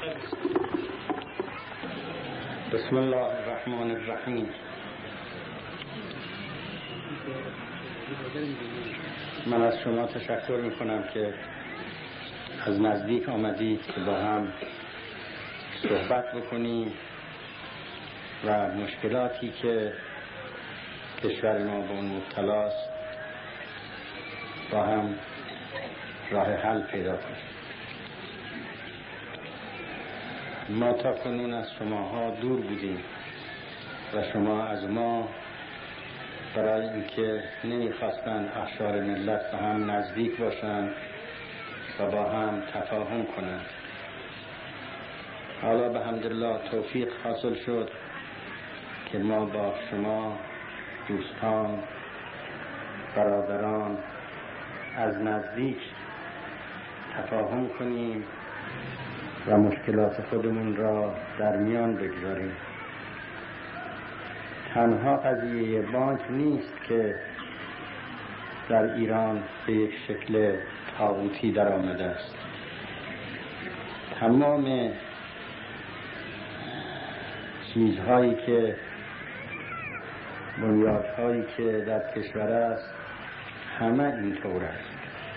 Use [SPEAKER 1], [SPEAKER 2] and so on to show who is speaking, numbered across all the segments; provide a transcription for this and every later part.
[SPEAKER 1] بسم الله الرحمن الرحیم. من از شما تشکر میکنم که از نزدیک آمدید که با هم صحبت بکنیم و مشکلاتی که کشور ما به اون مبتلاست با هم راه حل پیدا کنیم. ما تا کنون از شماها دور بودیم و شما از ما برای اینکه نمیخواستند اقشار ملت با هم نزدیک باشند و با هم تفاهم کنند. حالا به حمدالله توفیق حاصل شد که ما با شما دوستان، برادران از نزدیک تفاهم کنیم و مشکلات خودمون را در میان بگذاریم. تنها قضیه بانک نیست که در ایران به یک شکل طاغوتی در آمده است. تمام چیزهایی که بنیادهایی که در کشور است همه اینطور است.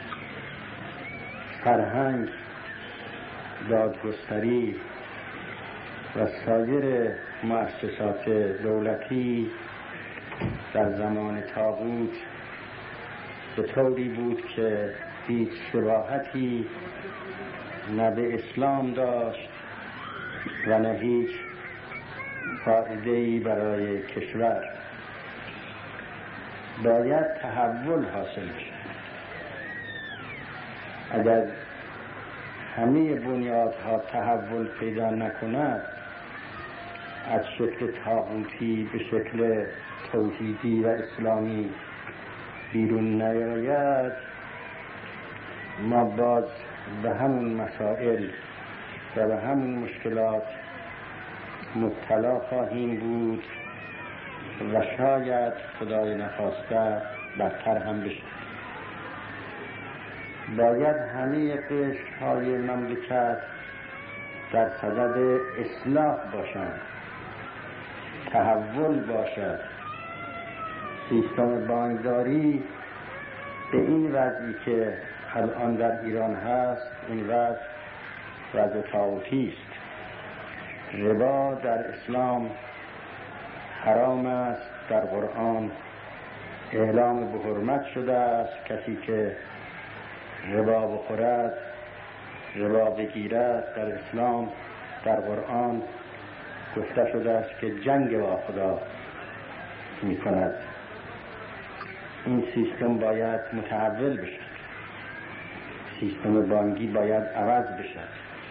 [SPEAKER 1] فرهنگ، دادگستری و سایر مؤسسات دولتی در زمان طاغوت به طوری بود که هیچ شباهتی نه به اسلام داشت و نه هیچ فایده‌ای برای کشور. باید تحول حاصل بشه. اگر همه بنیادها تحول پیدا نکند، از شکل طاغوتی به شکل توحیدی و اسلامی بیرون نیاید، ما باز به همون مسائل و به همون مشکلات مبتلا خواهیم بود و شاید خدای نخواسته بدتر هم بشه. باید همه قشرهای مملکت در صدد اصلاح باشند، تحول باشد. سیستم بانکداری به این وضعی که الان در ایران هست، این وضع طاغوتی است. ربا در اسلام حرام است، در قرآن اعلام به حرمت شده است. کسی که ربا بخورد، ربا بگیرد، در اسلام در قرآن گفته شده است که جنگ با خدا می کند. این سیستم باید متحول بشد. سیستم بانکی باید عوض بشد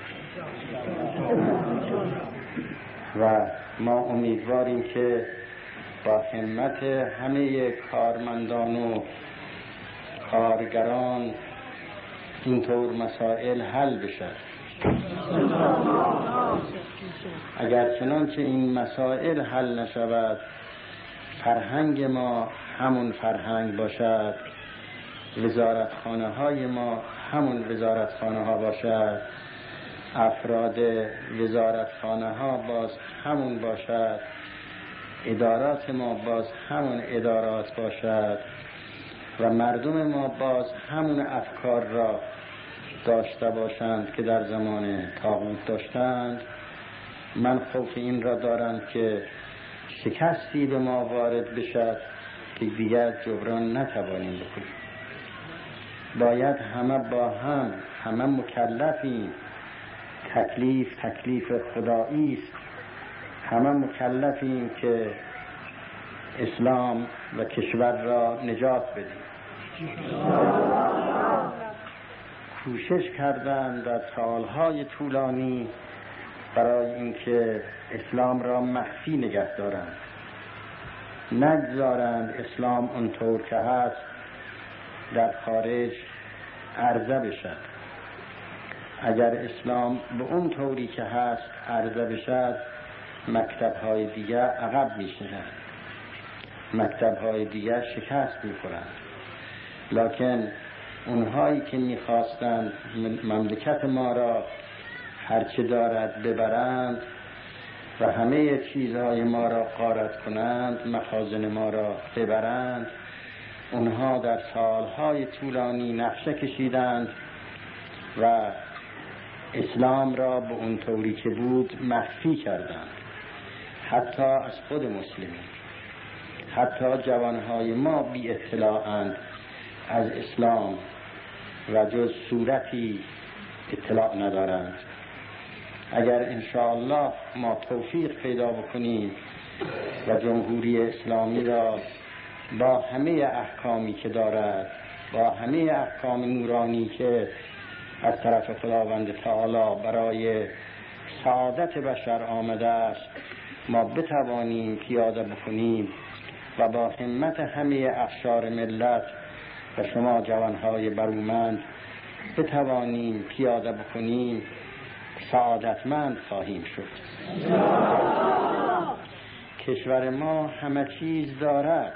[SPEAKER 1] و ما امیدواریم که با همت همه کارمندان و کارگران اینطور مسائل حل بشد. اگر چنانچه این مسائل حل نشود، فرهنگ ما همون فرهنگ باشد، وزارتخانه های ما همون وزارتخانه ها باشد، افراد وزارتخانه ها باز همون باشد، ادارات ما باز همون ادارات باشد و مردم ما باز همون افکار را داشته باشند که در زمان طاغوت داشتند، من خوف این را دارم که شکستی به ما وارد بشد که دیگر جبران نتوانیم بکنیم. باید همه با همه مکلفیم. تکلیف خدایی است. همه مکلفیم که اسلام و کشور را نجات بدیم. کوشش کردند در سالهای طولانی برای اینکه اسلام را مخفی نگه دارند، نگذارند اسلام اونطور که هست در خارج عرضه بشد. اگر اسلام به اون طوری که هست عرضه بشد، مکتب‌های دیگر عقب می‌شینند، مکتب‌های دیگر شکست می‌خورند. لکن اونهایی که می‌خواستند مملکت ما را هرچه دارد ببرند و همه چیزهای ما را غارت کنند، مخازن ما را ببرند. اونها در سالهای طولانی نقشه کشیدند و اسلام را به اون طوری که بود مخفی کردند، حتی از خود مسلمین. حتی جوانهای ما بی اطلاعند از اسلام و جز صورتی اطلاع ندارند. اگر انشاءالله ما توفیق پیدا بکنیم و جمهوری اسلامی را با همه احکامی که دارد، با همه احکام نورانی که از طرف خداوند تعالی برای سعادت بشر آمده است، ما بتوانیم پیاده بکنیم و با همت همه اقشار ملت و شما جوانهای برومند بتوانیم پیاده بکنیم، سعادتمند خواهیم شد. کشور ما همه چیز دارد.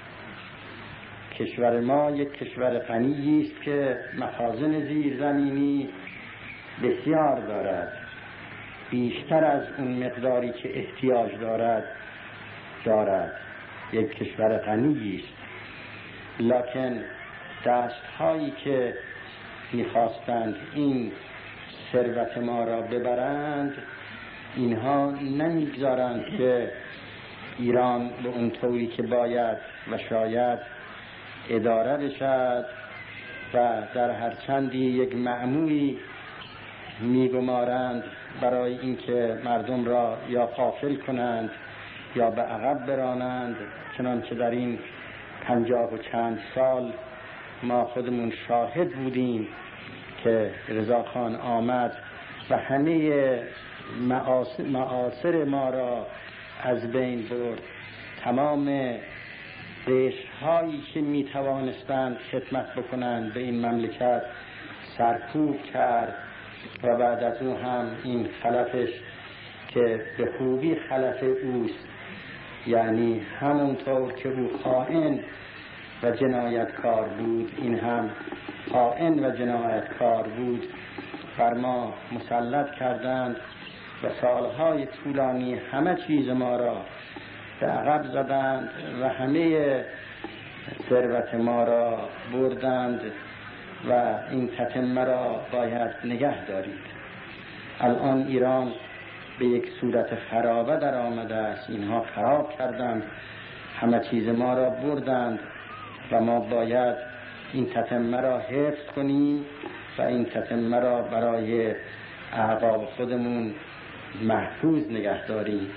[SPEAKER 1] کشور ما یک کشور غنی است که مخازن زیرزمینی بسیار دارد، بیشتر از اون مقداری که احتیاج دارد. یک کشور غنی است، لکن دست‌هایی که می‌خواستند این ثروت ما را ببرند، اینها نمیگذارند که ایران به اون طوری که باید و شاید اداره بشد و در هر چندی یک مأموری میگمارند برای اینکه مردم را یا غافل کنند یا به عقب برانند، چنانچه در این 50 و چند سال ما خودمون شاهد بودیم که رضاخان آمد و همه معاصر ما را از بین برد. تمام ریش‌هایی که می توانستند خدمت بکنند به این مملکت سرکوب کرد و بعد از او هم این خلفش که به خوبی خلف اوست، یعنی همونطور که او خائن و جنایتکار بود، این هم خائن و جنایتکار بود، بر ما مسلط کردند و سالهای طولانی همه چیز ما را به عقب زدند و همه ثروت ما را بردند و این تتمه را باید نگه دارید. الان ایران به یک صورت خرابه در آمده است. اینها خراب کردند، همه چیز ما را بردند و ما باید این تتمه را حفظ کنیم و این تتمه را برای اعقاب خودمون محفوظ نگه داریم.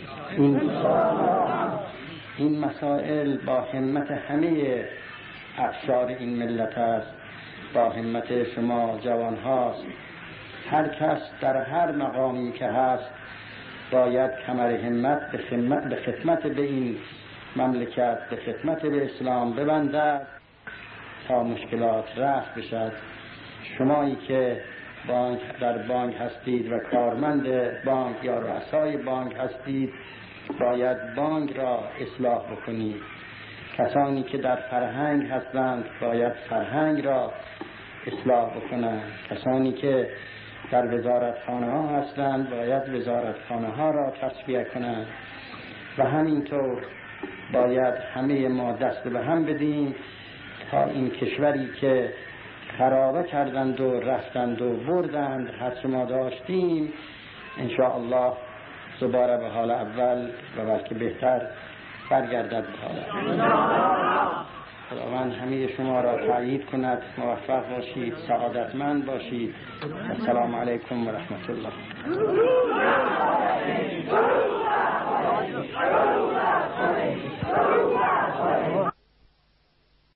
[SPEAKER 1] این مسائل با همت همه اقشار این ملت است، با همت شما جوان هاست. هر کس در هر مقامی که هست باید کمر همت به خدمت به این مملکت، به خدمت به اسلام ببندد تا مشکلات رفع بشد. شمایی که در بانک هستید و کارمند بانک یا رؤسای بانک هستید، باید بانک را اصلاح بکنید. کسانی که در فرهنگ هستند باید فرهنگ را اصلاح بکنند. کسانی که در وزارتخانه ها هستند باید وزارتخانه ها را تصفیه کنند و همینطور باید همه ما دست به هم بدیم تا این کشوری که خرابه کردند و رفتند و بردند هرچه ما داشتیم انشاءالله دوباره به حال اول و بلکه بهتر برگردد به حال اول. خداوند همه شما را تأیید کند. موفق باشید، سعادتمند باشید. السلام علیکم و رحمت الله.